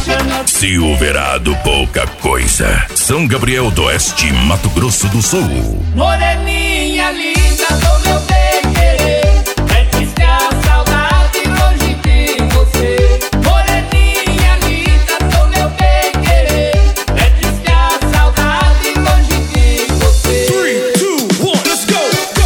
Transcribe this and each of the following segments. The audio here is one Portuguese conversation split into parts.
Silverado, pouca coisa. São Gabriel do Oeste, Mato Grosso do Sul. Moreninha linda do meu bem querer, é triste a saudade longe de você. Moreninha linda do meu bem querer, é triste a saudade longe de você. 3, 2, 1, let's go!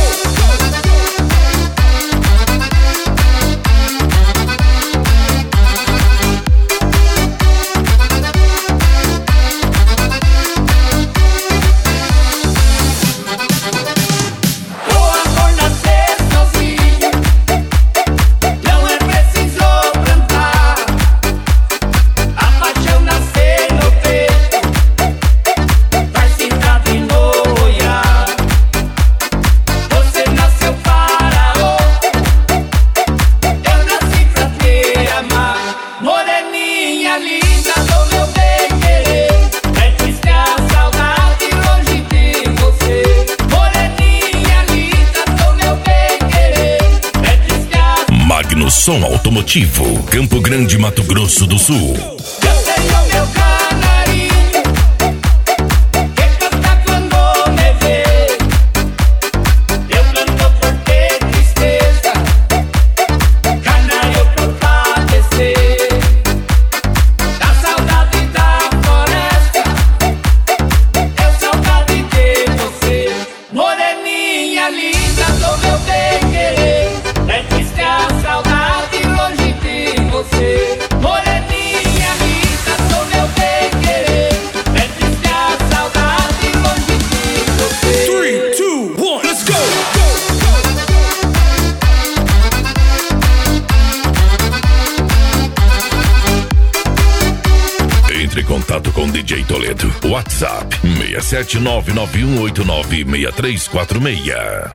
Som Automotivo, Campo Grande, Mato Grosso do Sul. Eu tenho meu canarinho que canta quando me vê. Eu canto por ter tristeza, canário por padecer da saudade da floresta. Eu saudade de você, moreninha linda do meu bem querer. É triste a saudade longe de você, moreninha linda do meu bem querer. É triste a saudade longe de você. 3, 2, 1, let's go! Entre em contato com DJ Toledo. WhatsApp 67991896346.